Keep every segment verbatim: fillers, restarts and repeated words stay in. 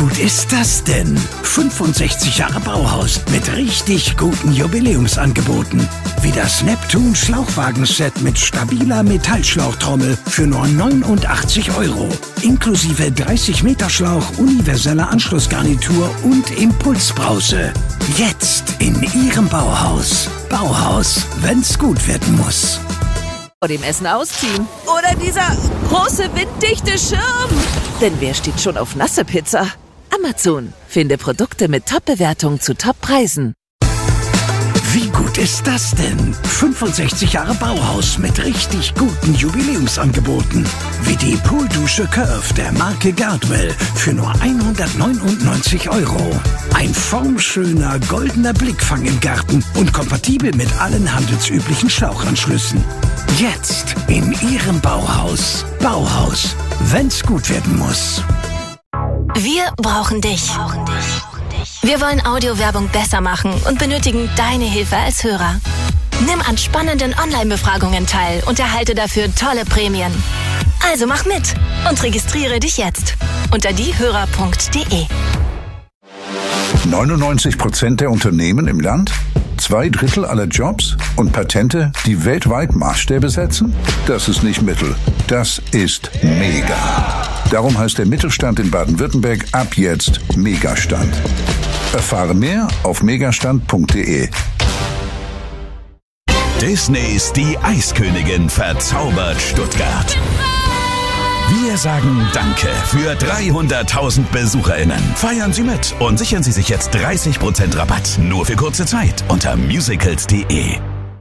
gut ist das denn? fünfundsechzig Jahre Bauhaus mit richtig guten Jubiläumsangeboten. Wie das Neptun Schlauchwagenset mit stabiler Metallschlauchtrommel für nur neunundachtzig Euro. Inklusive dreißig Meter Schlauch, universeller Anschlussgarnitur und Impulsbrause. Jetzt in Ihrem Bauhaus. Bauhaus, wenn's gut werden muss. Vor dem Essen ausziehen. Oder dieser große winddichte Schirm. Denn wer steht schon auf nasse Pizza? Amazon. Finde Produkte mit Top-Bewertung zu Top-Preisen. Wie gut ist das denn? fünfundsechzig Jahre Bauhaus mit richtig guten Jubiläumsangeboten. Wie die Pooldusche Curve der Marke Gardwell für nur hundertneunundneunzig Euro. Ein formschöner goldener Blickfang im Garten und kompatibel mit allen handelsüblichen Schlauchanschlüssen. Jetzt in Ihrem Bauhaus. Bauhaus, wenn's gut werden muss. Wir brauchen dich. Wir wollen Audiowerbung besser machen und benötigen deine Hilfe als Hörer. Nimm an spannenden Online-Befragungen teil und erhalte dafür tolle Prämien. Also mach mit und registriere dich jetzt unter diehörer punkt de. neunundneunzig Prozent der Unternehmen im Land? Zwei Drittel aller Jobs und Patente, die weltweit Maßstäbe setzen? Das ist nicht Mittel, das ist Mega. Darum heißt der Mittelstand in Baden-Württemberg ab jetzt Megastand. Erfahre mehr auf megastand punkt de. Disneys Die Eiskönigin verzaubert Stuttgart. Wir sagen Danke für dreihunderttausend BesucherInnen. Feiern Sie mit und sichern Sie sich jetzt dreißig Prozent Rabatt. Nur für kurze Zeit unter musicals punkt de.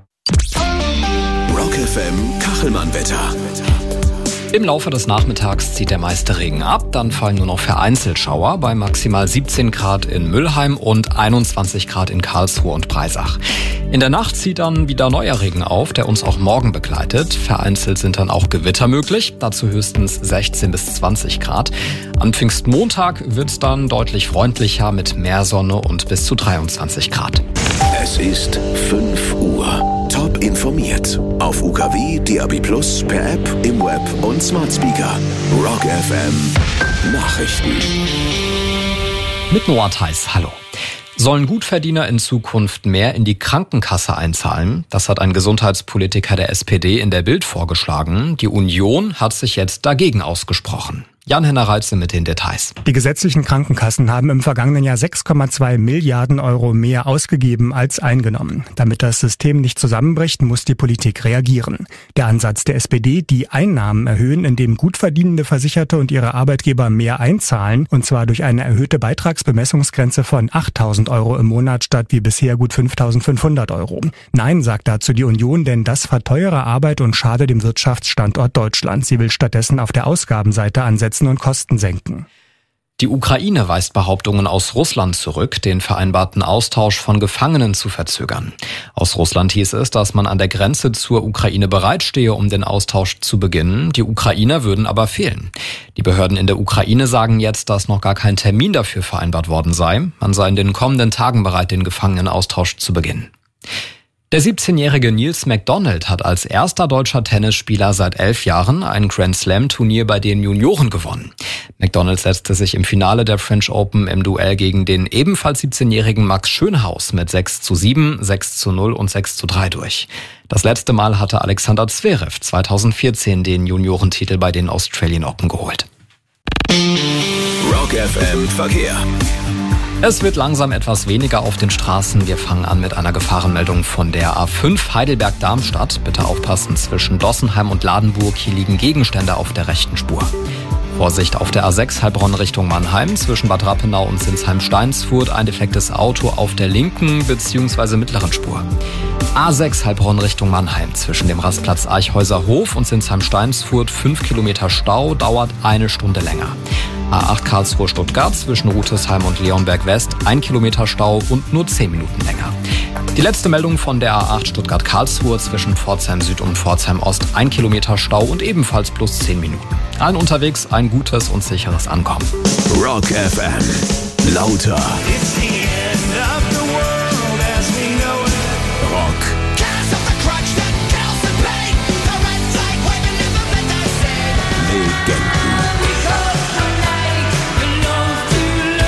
Rock F M Kachelmann-Wetter. Im Laufe des Nachmittags zieht der meiste Regen ab, dann fallen nur noch vereinzelt Schauer bei maximal siebzehn Grad in Müllheim und einundzwanzig Grad in Karlsruhe und Breisach. In der Nacht zieht dann wieder neuer Regen auf, der uns auch morgen begleitet. Vereinzelt sind dann auch Gewitter möglich, dazu höchstens sechzehn bis zwanzig Grad. Am Pfingstmontag wird es dann deutlich freundlicher mit mehr Sonne und bis zu dreiundzwanzig Grad. Es ist fünf Uhr. Top informiert. Auf U K W, D A B plus, per App, im Web und Smart Speaker. Rock F M Nachrichten. Mit Noah Theis, hallo. Sollen Gutverdiener in Zukunft mehr in die Krankenkasse einzahlen? Das hat ein Gesundheitspolitiker der S P D in der Bild vorgeschlagen. Die Union hat sich jetzt dagegen ausgesprochen. Jan-Henner Reitze mit den Details. Die gesetzlichen Krankenkassen haben im vergangenen Jahr sechs Komma zwei Milliarden Euro mehr ausgegeben als eingenommen. Damit das System nicht zusammenbricht, muss die Politik reagieren. Der Ansatz der S P D, die Einnahmen erhöhen, indem gut verdienende Versicherte und ihre Arbeitgeber mehr einzahlen, und zwar durch eine erhöhte Beitragsbemessungsgrenze von achttausend Euro im Monat statt wie bisher gut fünftausendfünfhundert Euro. Nein, sagt dazu die Union, denn das verteuere Arbeit und schade dem Wirtschaftsstandort Deutschland. Sie will stattdessen auf der Ausgabenseite ansetzen und Kosten senken. Die Ukraine weist Behauptungen aus Russland zurück, den vereinbarten Austausch von Gefangenen zu verzögern. Aus Russland hieß es, dass man an der Grenze zur Ukraine bereitstehe, um den Austausch zu beginnen. Die Ukrainer würden aber fehlen. Die Behörden in der Ukraine sagen jetzt, dass noch gar kein Termin dafür vereinbart worden sei. Man sei in den kommenden Tagen bereit, den Gefangenenaustausch zu beginnen. Der siebzehnjährige Nils McDonald hat als erster deutscher Tennisspieler seit elf Jahren ein Grand-Slam-Turnier bei den Junioren gewonnen. McDonald setzte sich im Finale der French Open im Duell gegen den ebenfalls siebzehnjährigen Max Schönhaus mit sechs zu sieben, sechs zu null und sechs zu drei durch. Das letzte Mal hatte Alexander Zverev zweitausendvierzehn den Juniorentitel bei den Australian Open geholt. Rock F M Verkehr. Es wird langsam etwas weniger auf den Straßen. Wir fangen an mit einer Gefahrenmeldung von der A fünf Heidelberg-Darmstadt. Bitte aufpassen, zwischen Dossenheim und Ladenburg. Hier liegen Gegenstände auf der rechten Spur. Vorsicht auf der A sechs Heilbronn Richtung Mannheim. Zwischen Bad Rappenau und Sinsheim-Steinsfurt ein defektes Auto auf der linken bzw. mittleren Spur. A sechs Heilbronn Richtung Mannheim. Zwischen dem Rastplatz Eichhäuser Hof und Sinsheim-Steinsfurt fünf Kilometer Stau, dauert eine Stunde länger. A acht Karlsruhe Stuttgart zwischen Rutesheim und Leonberg West ein Kilometer Stau und nur zehn Minuten länger. Die letzte Meldung von der A acht Stuttgart Karlsruhe zwischen Pforzheim Süd und Pforzheim Ost ein Kilometer Stau und ebenfalls plus zehn Minuten. Allen unterwegs ein gutes und sicheres Ankommen. Rock F M. Lauter. Rock. Legenden.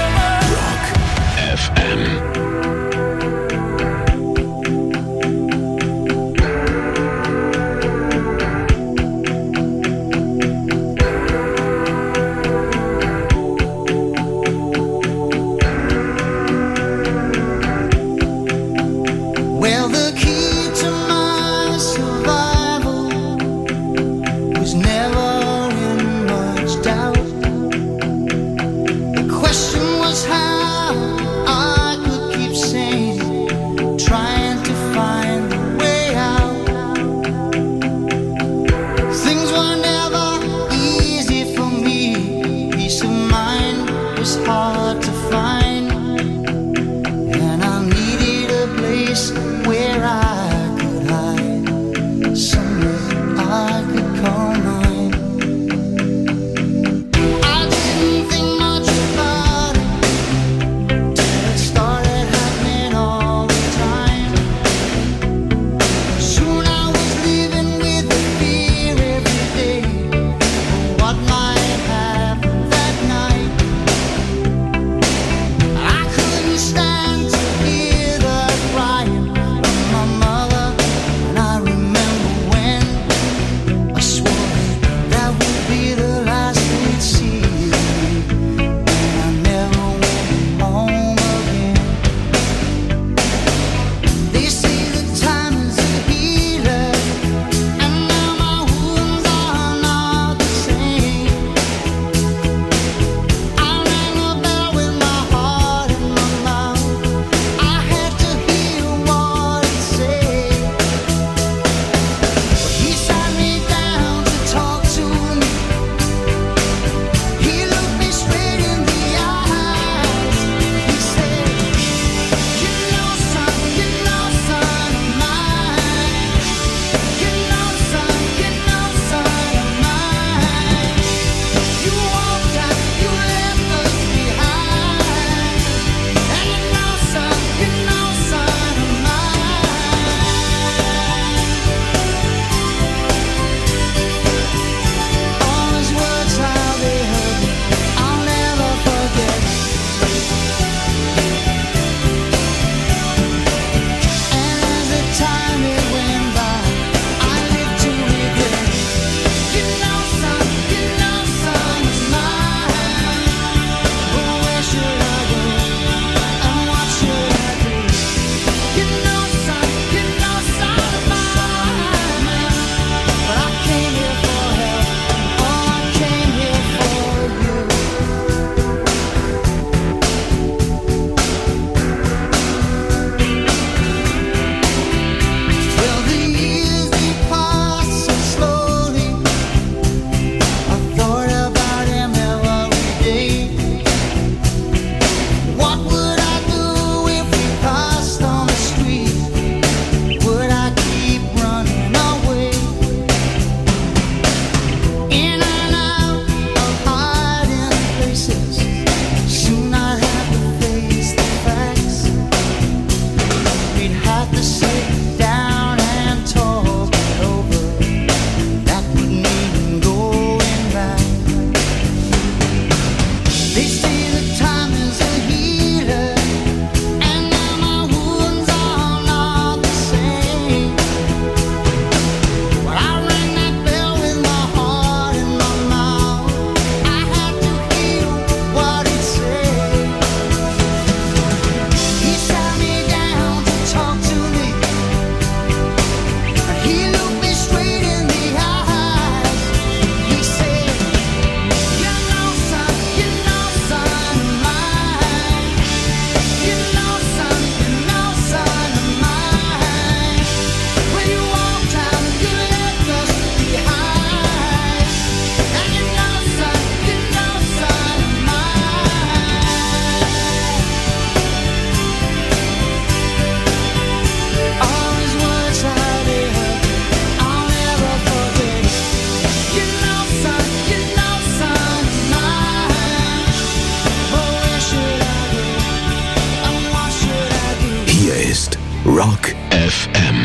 Rock F M.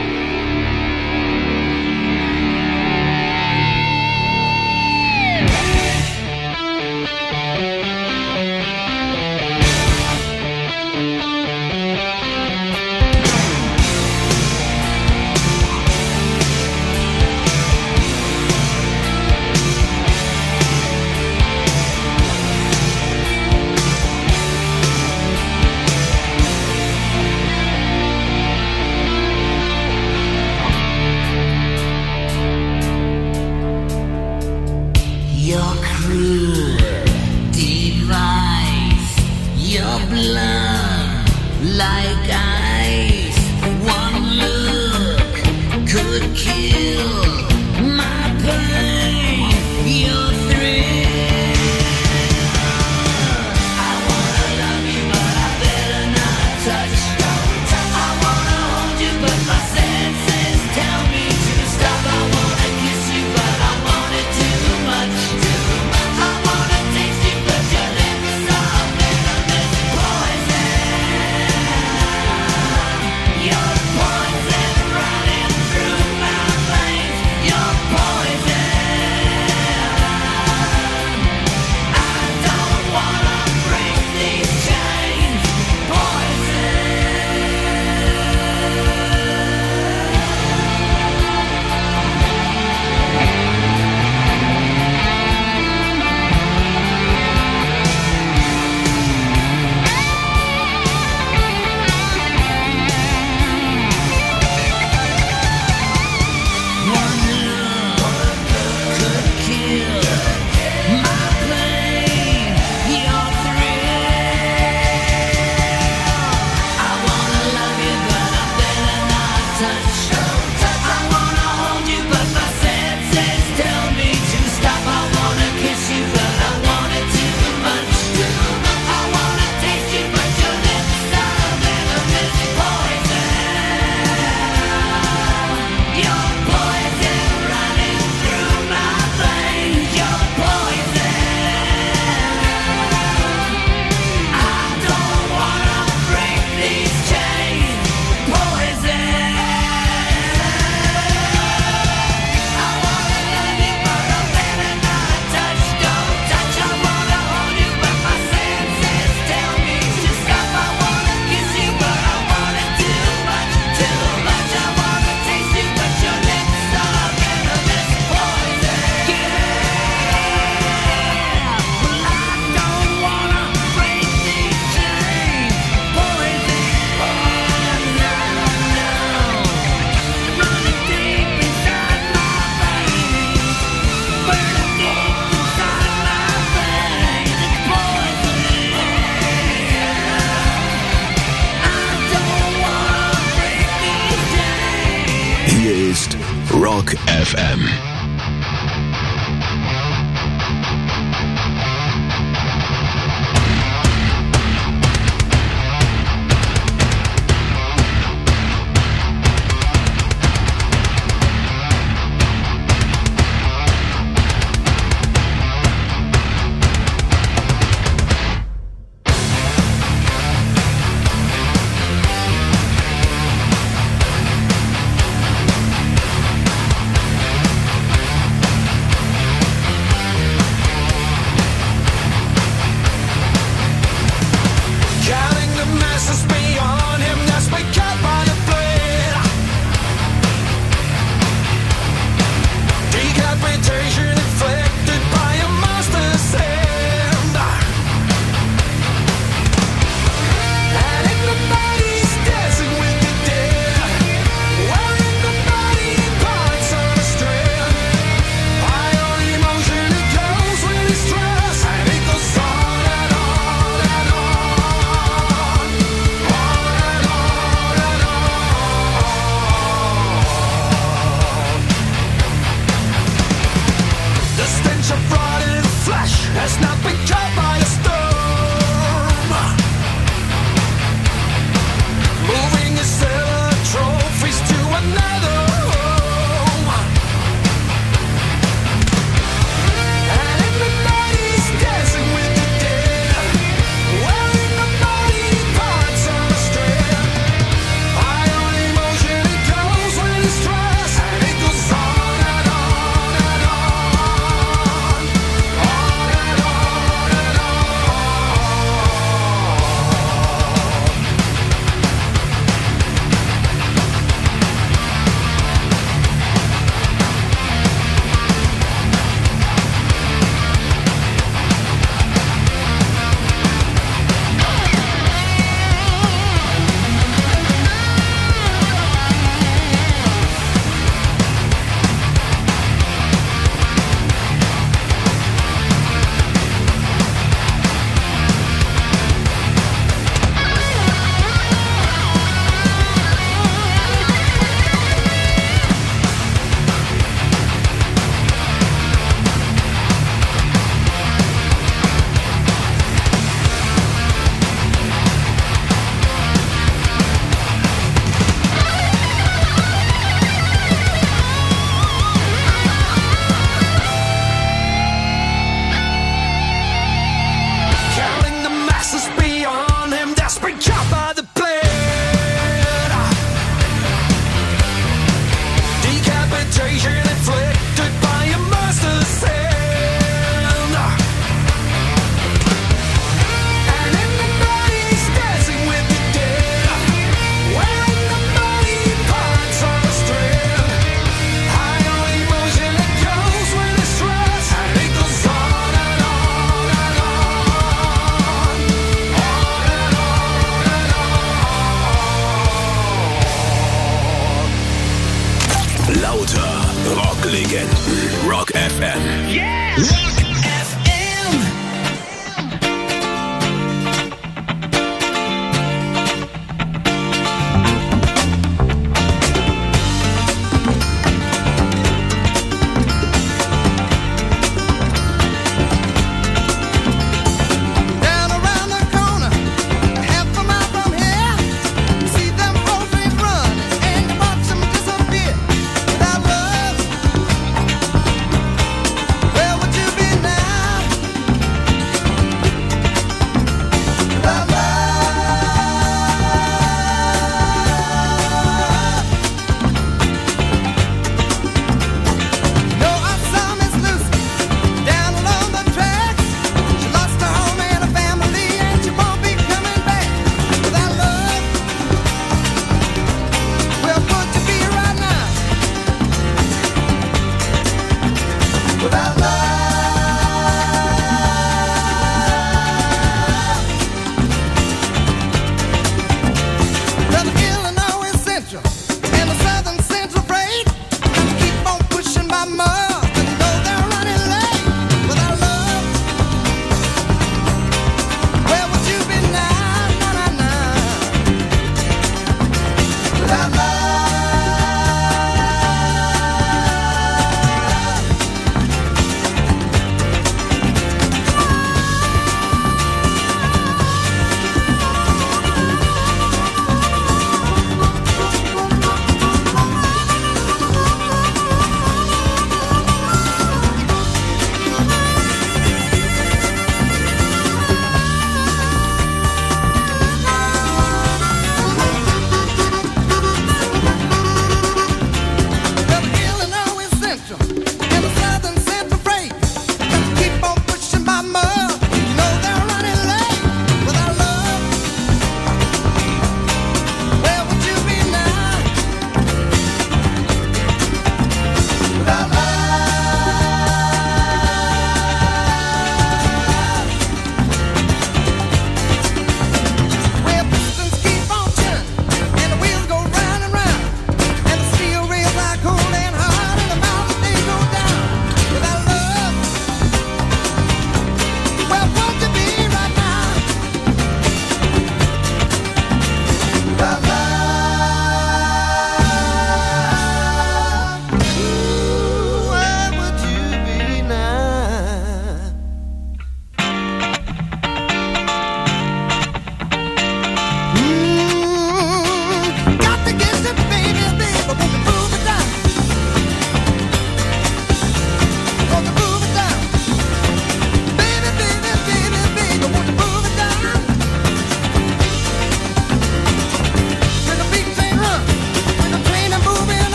Rock F M.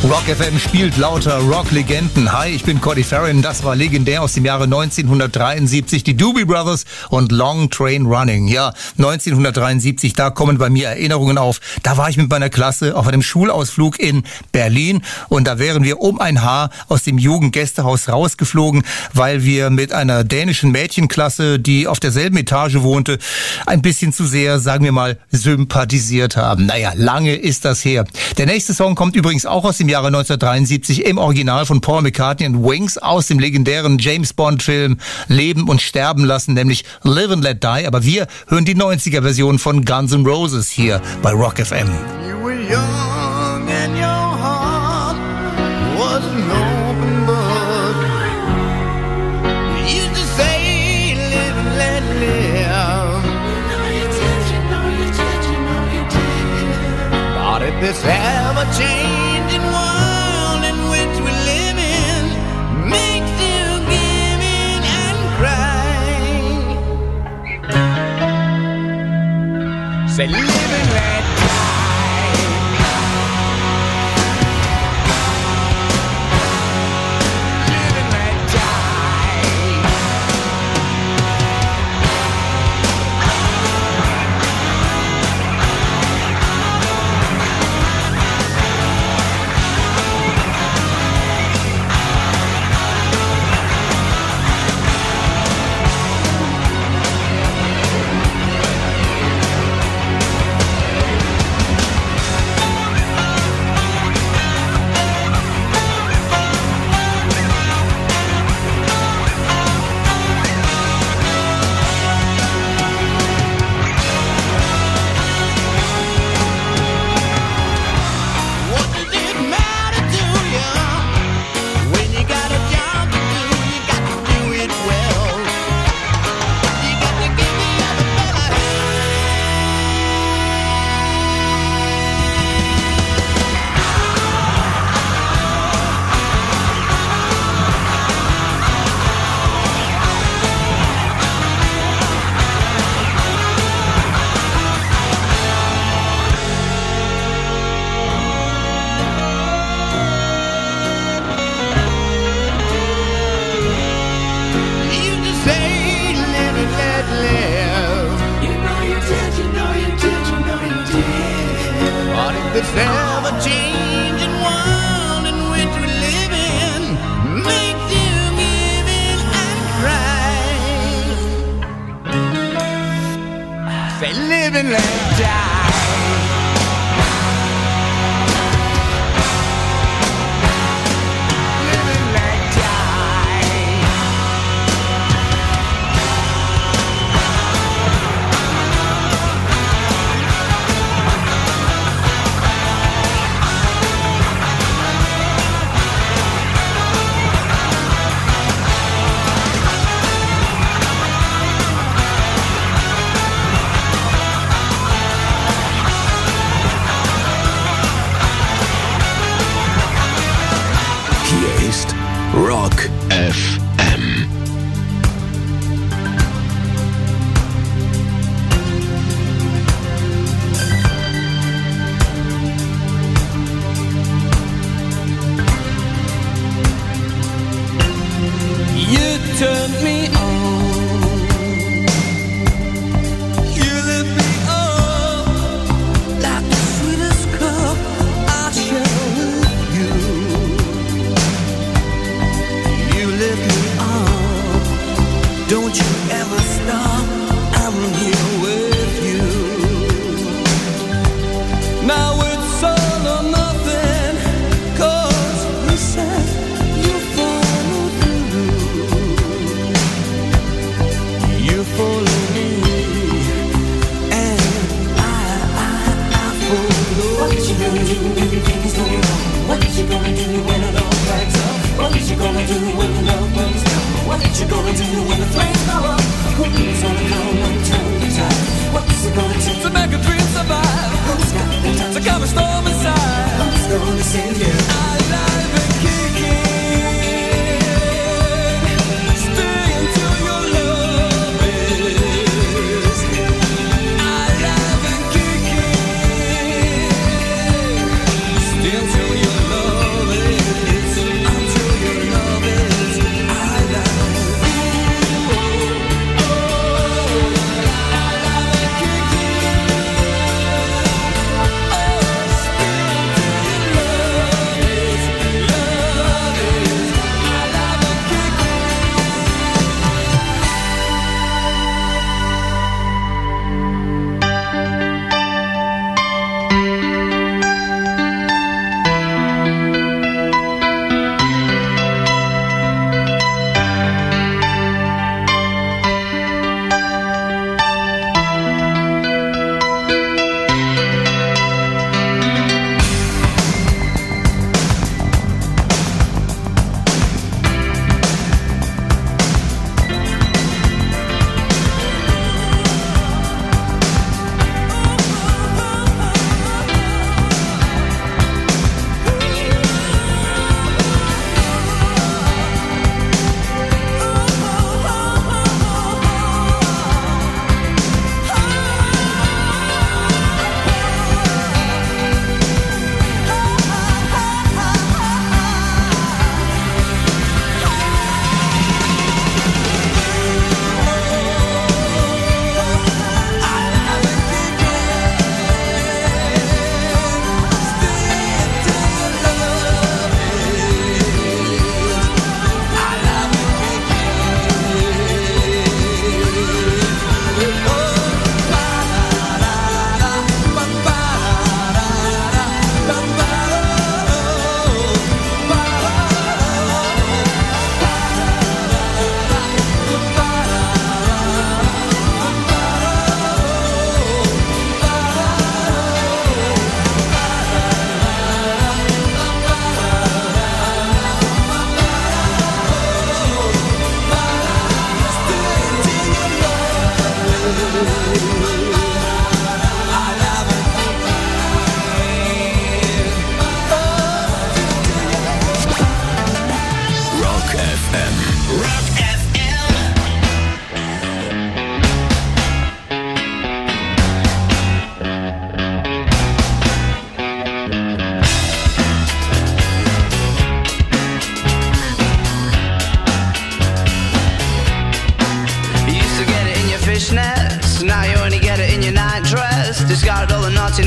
Rock F M spielt lauter Rock-Legenden. Hi, ich bin Cody Farron. Das war legendär aus dem Jahre neunzehnhundertdreiundsiebzig. Die Doobie Brothers und Long Train Running. Ja, neunzehnhundertdreiundsiebzig, da kommen bei mir Erinnerungen auf. Da war ich mit meiner Klasse auf einem Schulausflug in Berlin. Und da wären wir um ein Haar aus dem Jugendgästehaus rausgeflogen, weil wir mit einer dänischen Mädchenklasse, die auf derselben Etage wohnte, ein bisschen zu sehr, sagen wir mal, sympathisiert haben. Naja, lange ist das her. Der nächste Song kommt übrigens auch aus dem Jahre neunzehnhundertdreiundsiebzig im Original von Paul McCartney und Wings aus dem legendären James Bond Film Leben und Sterben lassen, nämlich Live and Let Die. Aber wir hören die neunziger Version von Guns N' Roses hier bei Rock F M. You were young and your heart was an open book. You used to say live and let live. You know you did, you know you did, you know you did. But if this ever changing world in which we live in makes you give in and cry, say live and let Rock F M. You turned me on. You lit me up like the sweetest cup I share with you. You lit me up. Don't you ever stop. I'm here with you. Now it's all or nothing. 'Cause you said you follow through. You follow me, and I, I, I follow. What you gonna do when you think it's going wrong? What you gonna do when it all cracks up? What you gonna do when the love runs down? What you gonna do when the flames go up? Who's gonna come and turn the tide? What's it gonna take to make a dream survive? Who's got the time to calm a storm inside? Who's gonna save you? Alive and kicking. Stay until your love is alive and kicking. Stay until your love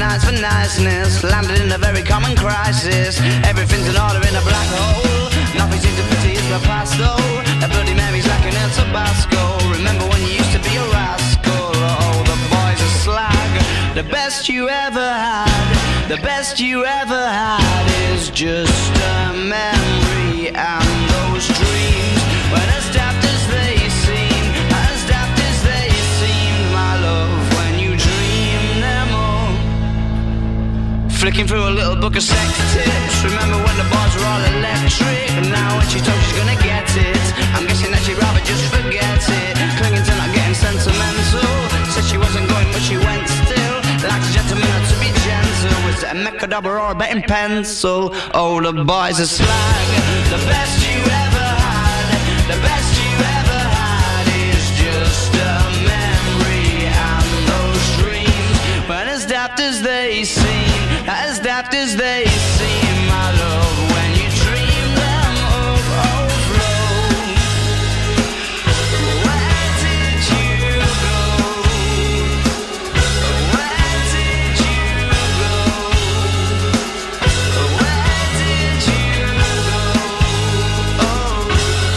nice for niceness, landed in a very common crisis. Everything's in order in a black hole. Nothing seems to pity is the past though. A Bloody Mary's like an El Tabasco. Remember when you used to be a rascal? Oh, the boys are slag. The best you ever had, the best you ever had is just a memory. And those dreams, when as daft as they seem, as daft as they seemed, my love, when you dream them all. Flicking through a little book of sex tips. Remember when the bars were all electric? And now when she told she's gonna get it, I'm guessing that she'd rather just forget it. Clinging to not getting sentimental. Said she wasn't going but she went still. Like a gentleman had to be gentle. Was it a Mechadobber or a betting pencil? Oh, the boys are slag. The best you ever had, the best you ever had is just a memory. And those dreams, when as daft as they seem, as daft as they seem, my love, when you dream them of overflow. Where did you go? Where did you go? Where did you go? Oh.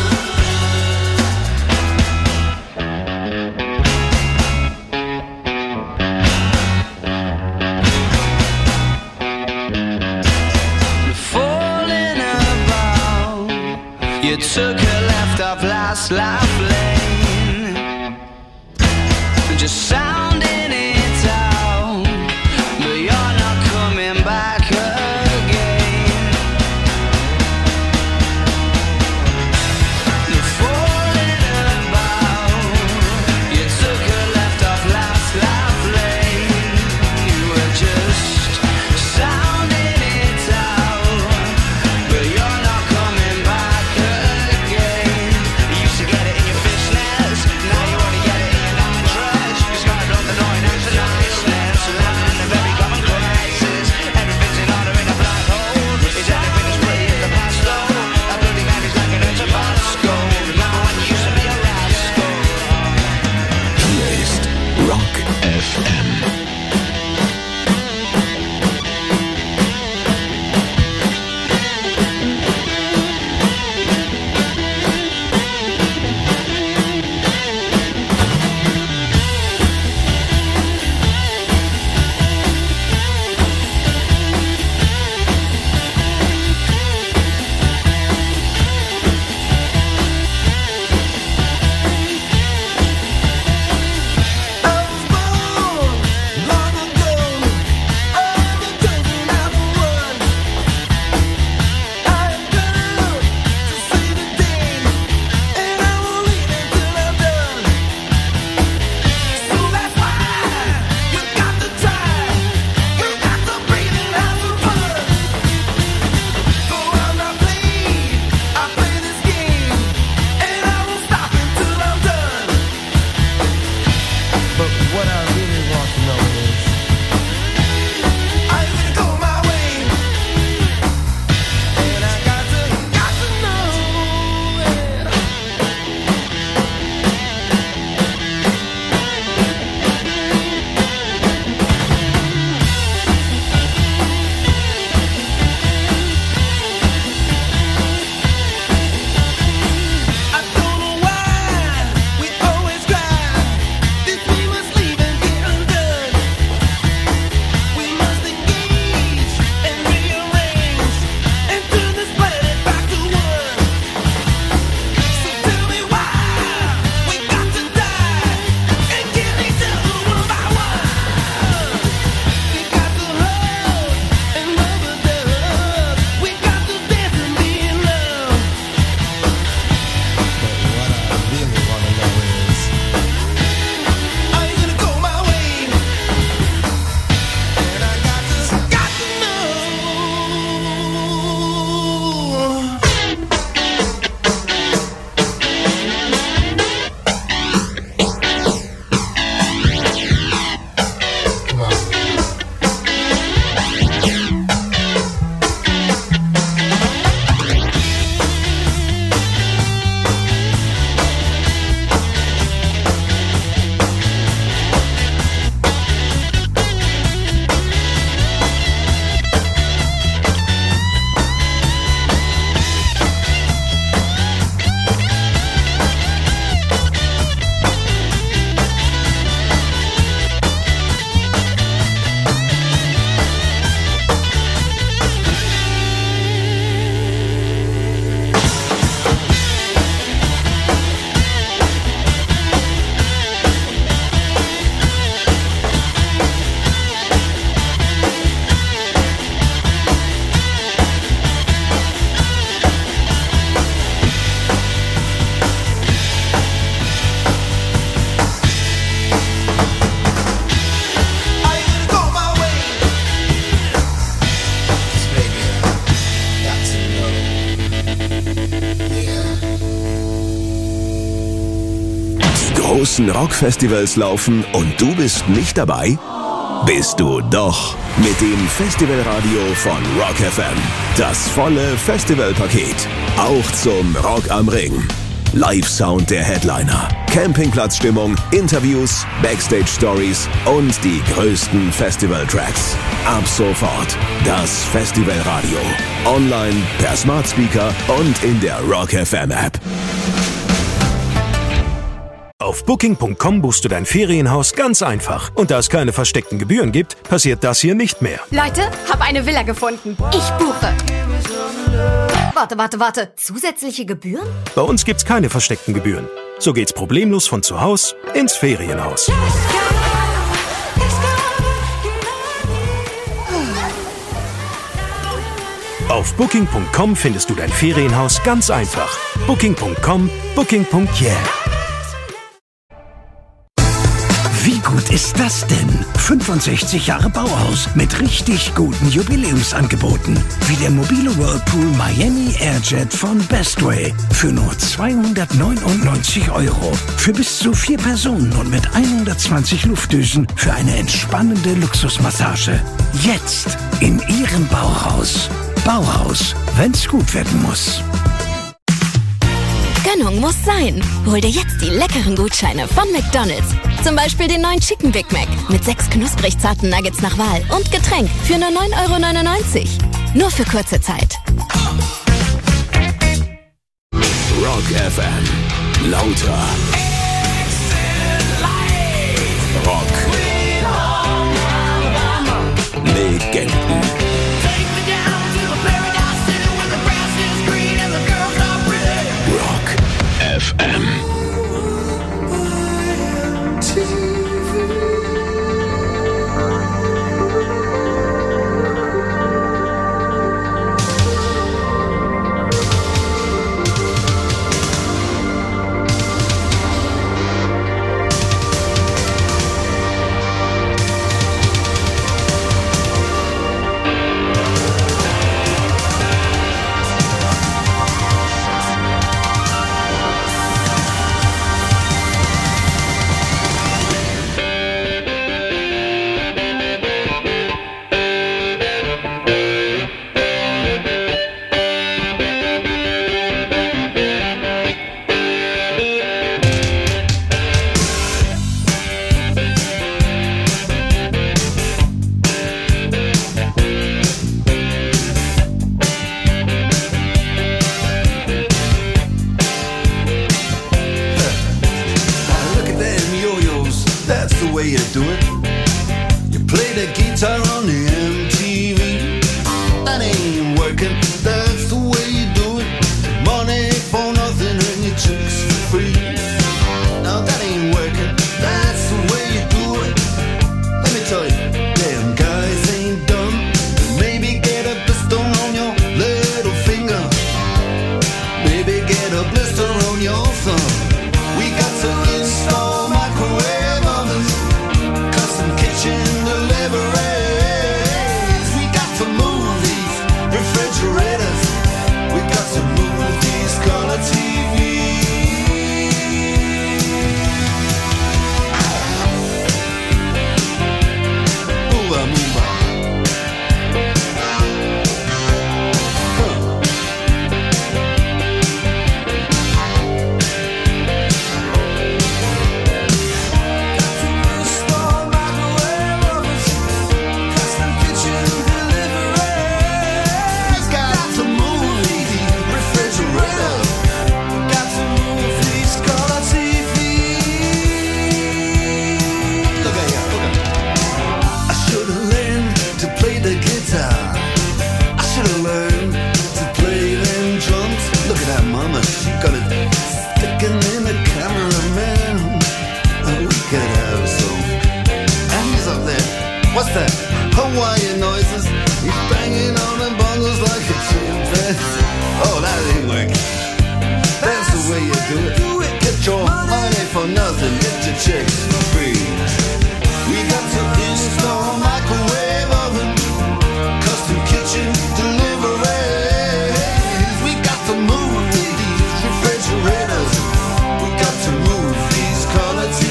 Falling about, you took a left off last life lane, just sounding it out, but you're not coming back again. Falling about, you took a left off last life lane, you were just sounding it out, but you're not coming back again. You used to get it in your fishnets, now you only get it in your night dress. You just gotta draußen Rockfestivals laufen und du bist nicht dabei? Bist du doch mit dem Festivalradio von Rock F M. Das volle Festivalpaket. Auch zum Rock am Ring. Live-Sound der Headliner, Campingplatzstimmung, Interviews, Backstage-Stories und die größten Festival-Tracks. Ab sofort das Festivalradio. Online, per Smart Speaker und in der Rock F M App. Auf Booking Punkt com buchst du dein Ferienhaus ganz einfach. Und da es keine versteckten Gebühren gibt, passiert das hier nicht mehr. Leute, hab eine Villa gefunden. Ich buche. Warte, warte, warte. Zusätzliche Gebühren? Bei uns gibt's keine versteckten Gebühren. So geht's problemlos von zu Hause ins Ferienhaus. Auf Booking Punkt com findest du dein Ferienhaus ganz einfach. Booking Punkt com, Booking Punkt yeah. Wie gut ist das denn? fünfundsechzig Jahre Bauhaus mit richtig guten Jubiläumsangeboten. Wie der mobile Whirlpool Miami Airjet von Bestway. Für nur zweihundertneunundneunzig Euro. Für bis zu vier Personen und mit hundertzwanzig Luftdüsen für eine entspannende Luxusmassage. Jetzt in Ihrem Bauhaus. Bauhaus, wenn's gut werden muss. Gönnung muss sein. Hol dir jetzt die leckeren Gutscheine von McDonald's. Zum Beispiel den neuen Chicken Big Mac mit sechs knusprig zarten Nuggets nach Wahl und Getränk für nur neun Euro neunundneunzig. Nur für kurze Zeit. Rock F M. Lauter. Rock. Legenden. Rock F M. Refrigerators, we got to move these color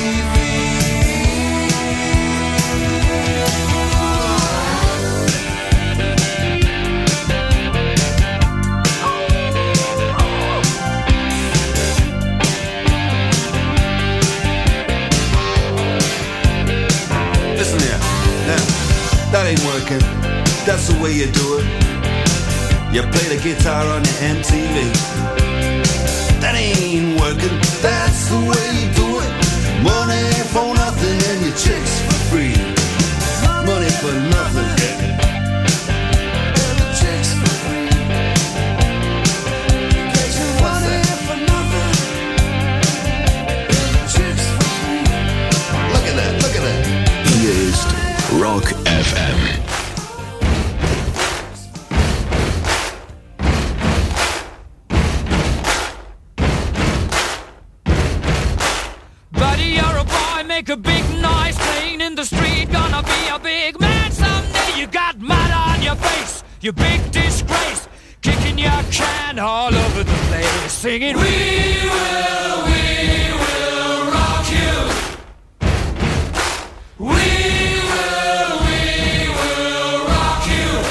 You play the guitar on your M T V. That ain't working, that's the way you do it. Money for nothing and your chicks for free. Money for nothing and your chicks for free. What's that? For nothing and your chicks for free. Look at that, look at that. Hier ist Rock F M. Make a big noise playing in the street. Gonna be a big man someday. You got mud on your face, you big disgrace. Kicking your can all over the place. Singing, we will, we will rock you. We will, we will rock you.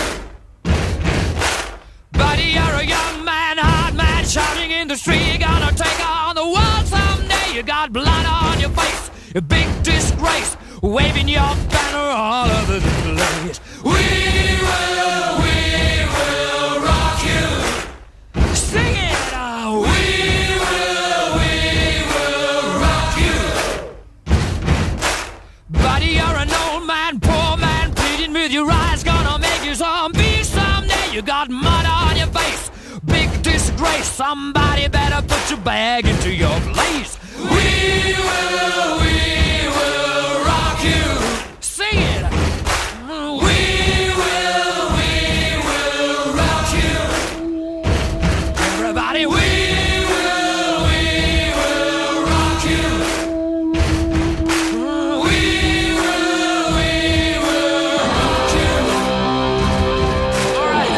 Buddy, you're a young man, hard man, shouting in the street. Gonna take on the world someday. You got blood on your face, a big disgrace, waving your banner all over the place. We will, we will rock you. Sing it out. We will, we will rock you. Buddy, you're an old man, poor man, pleading with your eyes. Gonna make you zombie someday. You got mud on your face, big disgrace. Somebody better put your bag into your place. We will, we will rock you. Sing it. We will, we will rock you. Everybody, we will, we will rock you. We will, we will rock you. All right.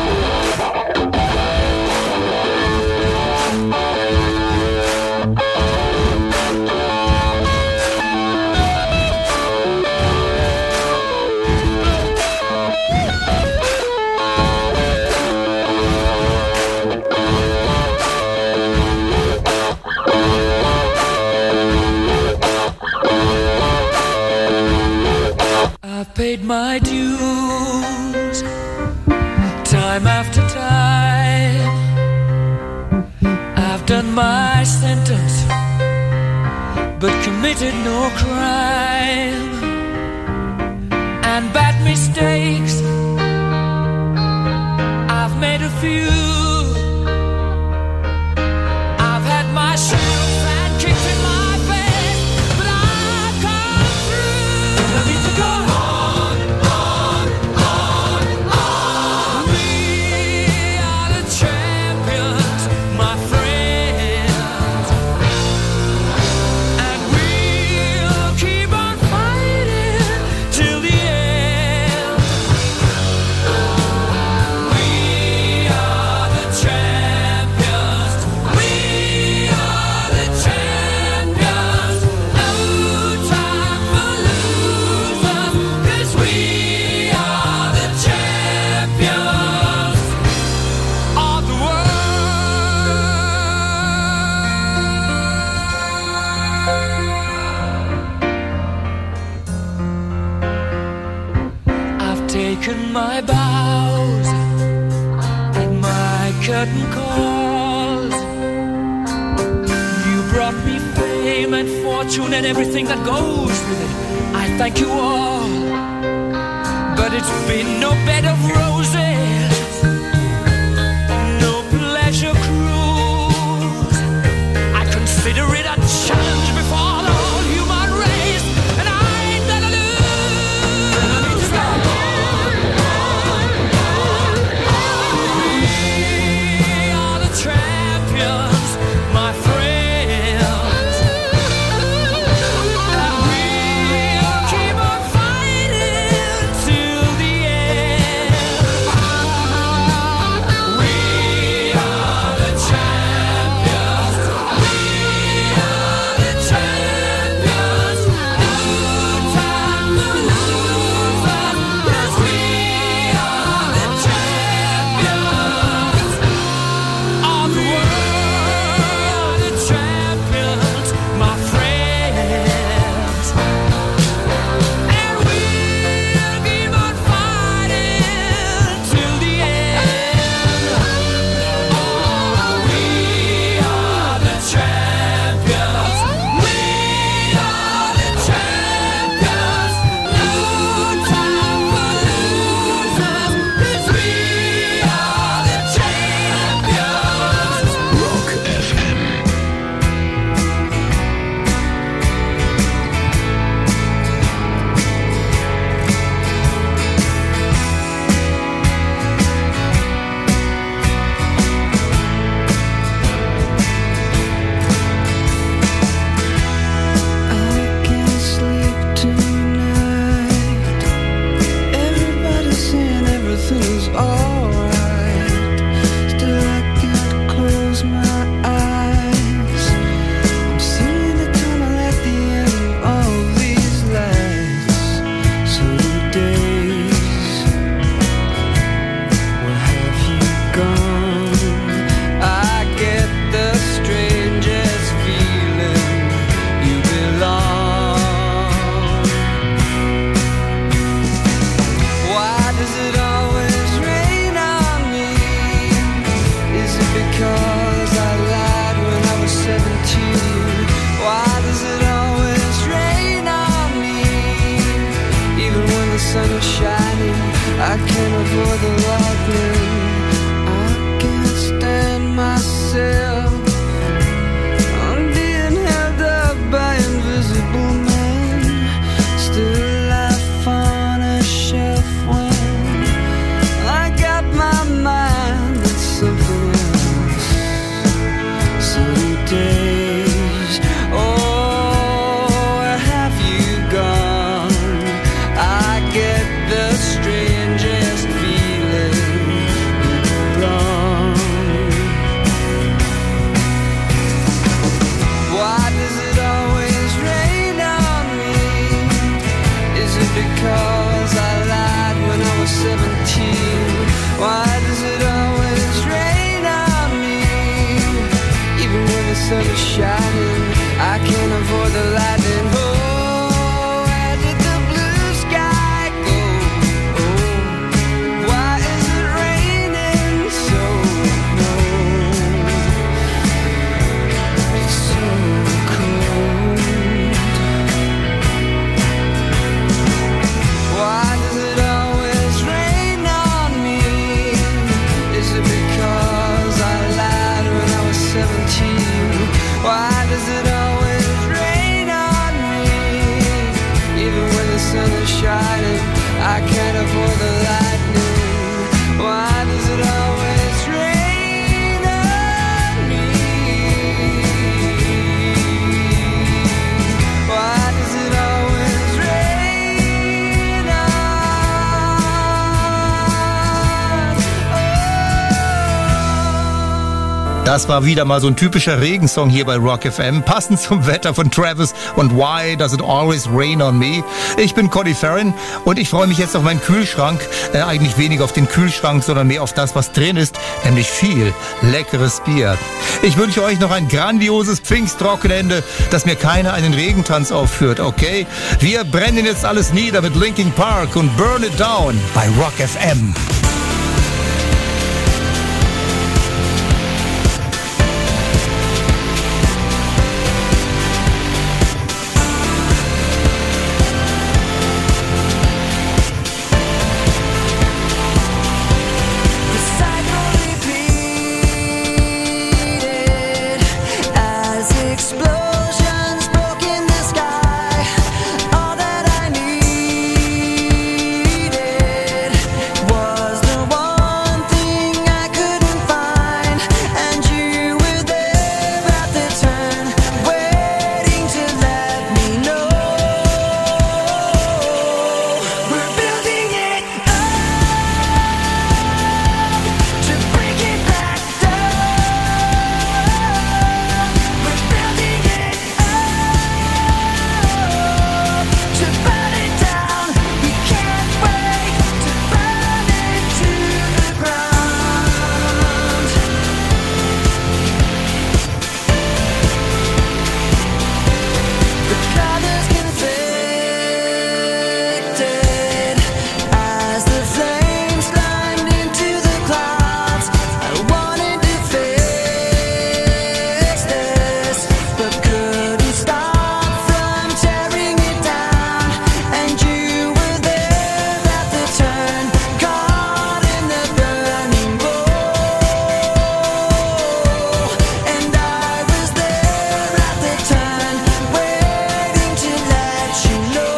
I've paid my dues, time after time. I've done my sentence, but committed no crime. And bad mistakes, I've made a few. I've had my share of fat kicks in my face, but I've come through. I need to go on, on, on, on. We are the champions, my friends, and we'll keep on fighting till the end. We are the champions. We are the champions. No time for losers, 'cause we are the champions of the world. I've taken my bows and my curtain calls. You brought me fame and fortune and everything that goes with it. I thank you all, but it's been no bed of roses, no pleasure cruise. I consider it a challenge before the whole human race, and I ain't gonna lose. I need to go on, on, on, on. We are the champions, my friends, and we'll keep on fighting till the end. sun is shining, I can't avoid the lightning. Oh, where did the blue sky go? Oh, why is it raining so cold? It's so cold. Why does it always rain on me? Is it because I lied when I was seventeen? Why does it always rain on me? Even when the sun is shining, I can't avoid the lightning. Why does it always rain on me? Why does it always rain on Das war wieder mal so ein typischer Regensong hier bei Rock F M, passend zum Wetter von Travis und Why Does It Always Rain on Me. Ich bin Cody Farron und ich freue mich jetzt auf meinen Kühlschrank. Äh, eigentlich weniger auf den Kühlschrank, sondern mehr auf das, was drin ist, nämlich viel leckeres Bier. Ich wünsche euch noch ein grandioses Pfingstwochenende, dass mir keiner einen Regentanz aufführt, okay? Wir brennen jetzt alles nieder mit Linkin Park und Burn It Down bei Rock F M. as explosions broke in the sky. All that I needed was the one thing I couldn't find, and you were there at the turn, waiting to let me know. We're building it up to break it back down. We're building it up to burn it down. We can't wait to burn it to the ground. The colors conflicted as the flames climbed into the clouds. I wanted to fix this, but couldn't stop from tearing it down. And you were there at the turn, caught in the burning bowl. And I was there at the turn, waiting to let you know.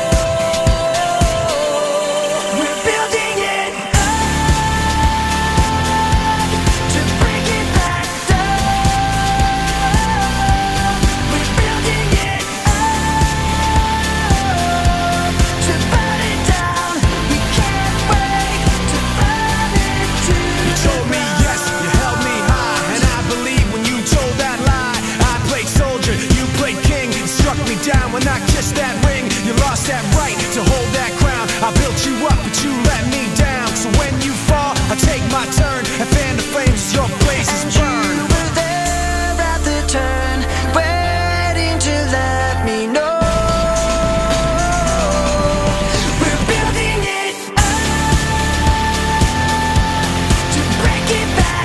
We're building it up to break it back down. We're building it up to burn it down. We can't wait to burn it to You told me yes, you held me high, and I believe when you told that lie. I played soldier, you played king. You struck me down when I kissed that ring. You lost that right to hold that crown. I built you up, but you let me down. So when you fall, I take my turn and fan the flames as your blazes burn. You were there at the turn, waiting to let me know. We're building it up to break it back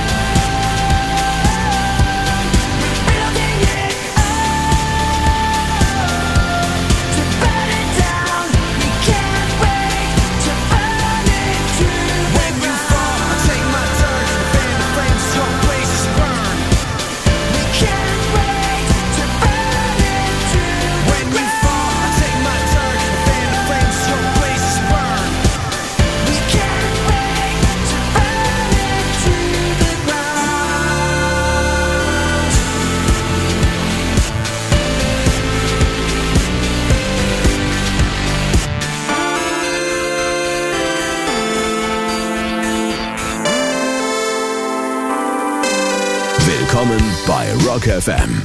down. We're building it up to burn it down. We can't wait to burn it to When you fall, I take my turn and fan the flames as your blazes burn. We can't wait to burn it to When you fall, I take my turn and fan the flames as your blazes burn. We can't wait to burn it to the ground. Willkommen bei Rock F M.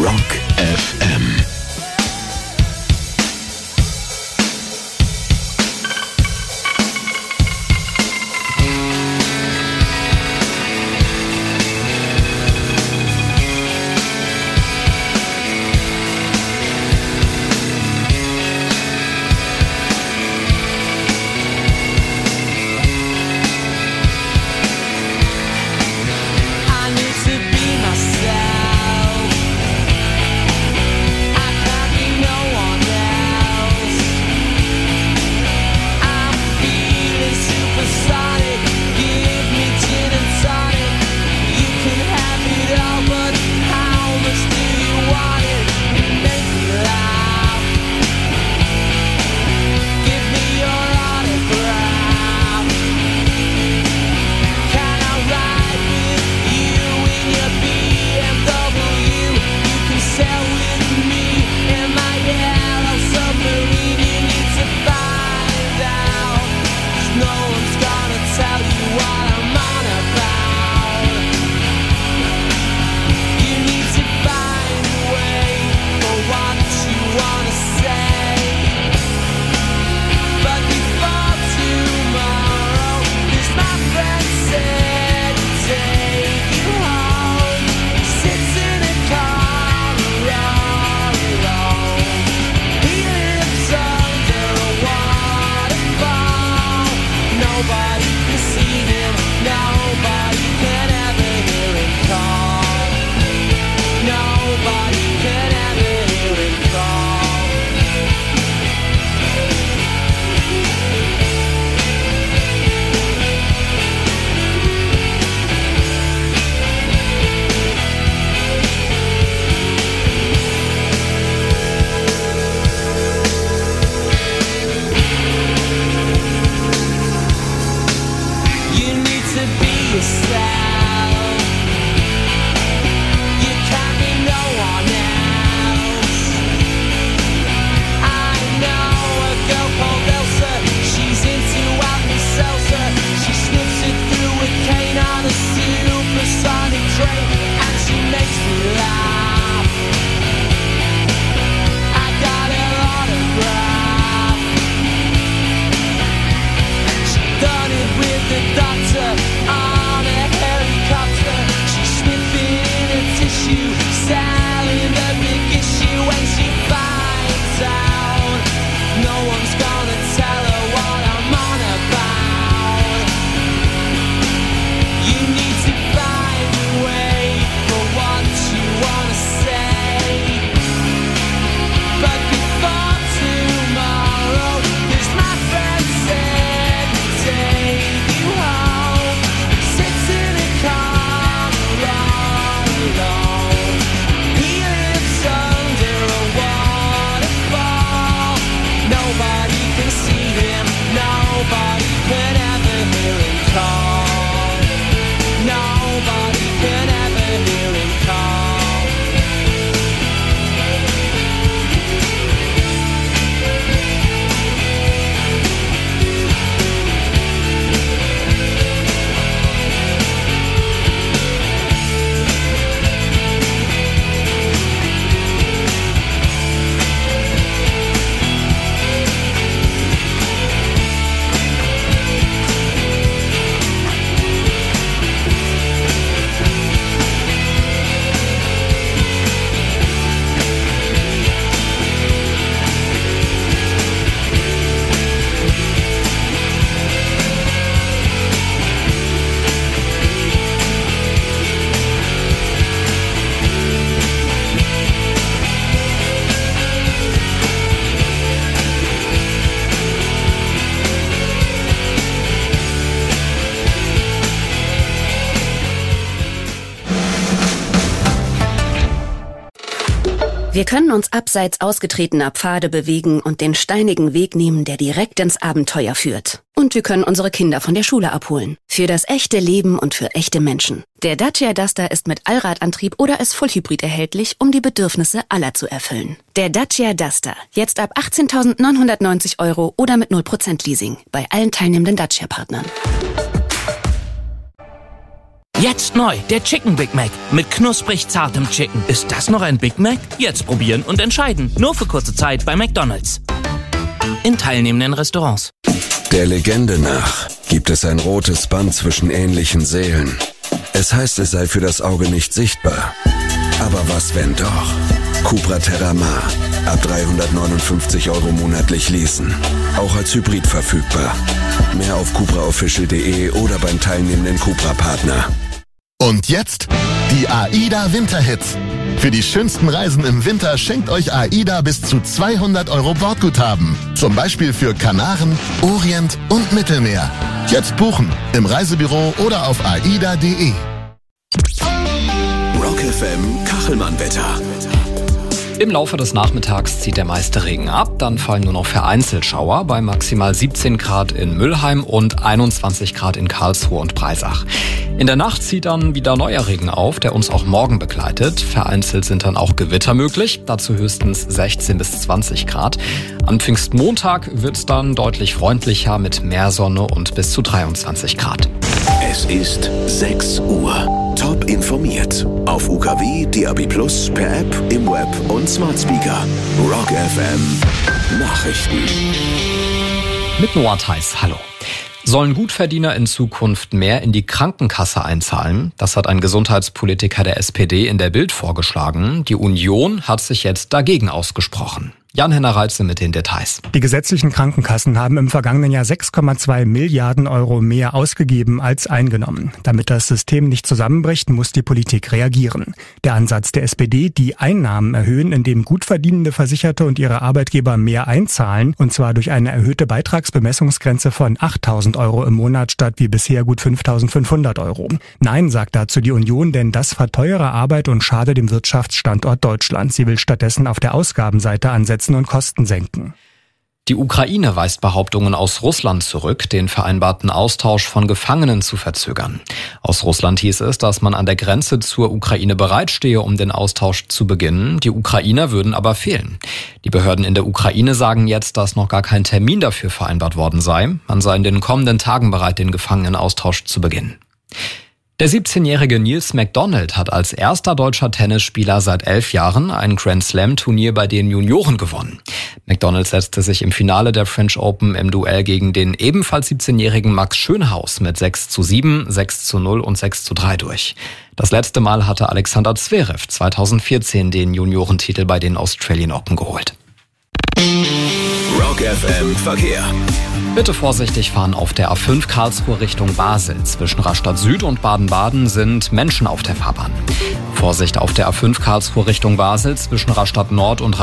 Rock F M. Wir können uns abseits ausgetretener Pfade bewegen und den steinigen Weg nehmen, der direkt ins Abenteuer führt. Und wir können unsere Kinder von der Schule abholen. Für das echte Leben und für echte Menschen. Der Dacia Duster ist mit Allradantrieb oder als Vollhybrid erhältlich, um die Bedürfnisse aller zu erfüllen. Der Dacia Duster. Jetzt ab achtzehntausendneunhundertneunzig Euro oder mit null Prozent Leasing. Bei allen teilnehmenden Dacia-Partnern. Jetzt neu, der Chicken Big Mac mit knusprig zartem Chicken. Ist das noch ein Big Mac? Jetzt probieren und entscheiden. Nur für kurze Zeit bei McDonald's. In teilnehmenden Restaurants. Der Legende nach gibt es ein rotes Band zwischen ähnlichen Seelen. Es heißt, es sei für das Auge nicht sichtbar. Aber was, wenn doch? Cupra Terramar. Ab dreihundertneunundfünfzig Euro monatlich leasen. Auch als Hybrid verfügbar. Mehr auf cupra official punkt de oder beim teilnehmenden Cupra-Partner. Und jetzt die AIDA Winterhits. Für die schönsten Reisen im Winter schenkt euch AIDA bis zu zweihundert Euro Bordguthaben. Zum Beispiel für Kanaren, Orient und Mittelmeer. Jetzt buchen im Reisebüro oder auf aida punkt de. Rock F M Kachelmann-Wetter. Im Laufe des Nachmittags zieht der meiste Regen ab, dann fallen nur noch vereinzelt Schauer bei maximal siebzehn Grad in Mülheim und einundzwanzig Grad in Karlsruhe und Breisach. In der Nacht zieht dann wieder neuer Regen auf, der uns auch morgen begleitet. Vereinzelt sind dann auch Gewitter möglich, dazu höchstens sechzehn bis zwanzig Grad. Am Pfingstmontag wird es dann deutlich freundlicher mit mehr Sonne und bis zu dreiundzwanzig Grad. Es ist sechs Uhr. Top informiert. Auf U K W, D A B Plus, per App, im Web und Smart Speaker. Rock F M Nachrichten. Mit Noah Theis, hallo. Sollen Gutverdiener in Zukunft mehr in die Krankenkasse einzahlen? Das hat ein Gesundheitspolitiker der S P D in der Bild vorgeschlagen. Die Union hat sich jetzt dagegen ausgesprochen. Jan-Henner Reitze mit den Details. Die gesetzlichen Krankenkassen haben im vergangenen Jahr sechs Komma zwei Milliarden Euro mehr ausgegeben als eingenommen. Damit das System nicht zusammenbricht, muss die Politik reagieren. Der Ansatz der S P D, die Einnahmen erhöhen, indem gutverdienende Versicherte und ihre Arbeitgeber mehr einzahlen, und zwar durch eine erhöhte Beitragsbemessungsgrenze von achttausend Euro im Monat statt wie bisher gut fünftausendfünfhundert Euro. Nein, sagt dazu die Union, denn das verteuere Arbeit und schade dem Wirtschaftsstandort Deutschland. Sie will stattdessen auf der Ausgabenseite ansetzen und Kosten senken. Die Ukraine weist Behauptungen aus Russland zurück, den vereinbarten Austausch von Gefangenen zu verzögern. Aus Russland hieß es, dass man an der Grenze zur Ukraine bereitstehe, um den Austausch zu beginnen. Die Ukrainer würden aber fehlen. Die Behörden in der Ukraine sagen jetzt, dass noch gar kein Termin dafür vereinbart worden sei. Man sei in den kommenden Tagen bereit, den Gefangenenaustausch zu beginnen. Der siebzehnjährige Niels McDonald hat als erster deutscher Tennisspieler seit elf Jahren ein Grand-Slam-Turnier bei den Junioren gewonnen. McDonald setzte sich im Finale der French Open im Duell gegen den ebenfalls siebzehnjährigen Max Schönhaus mit sechs zu sieben, sechs zu null und sechs zu drei durch. Das letzte Mal hatte Alexander Zverev zweitausendvierzehn den Juniorentitel bei den Australian Open geholt. Rock F M Verkehr. Bitte vorsichtig fahren auf der A fünf Karlsruhe Richtung Basel. Zwischen Rastatt Süd und Baden-Baden sind Menschen auf der Fahrbahn. Vorsicht auf der A fünf Karlsruhe Richtung Basel zwischen Rastatt Nord und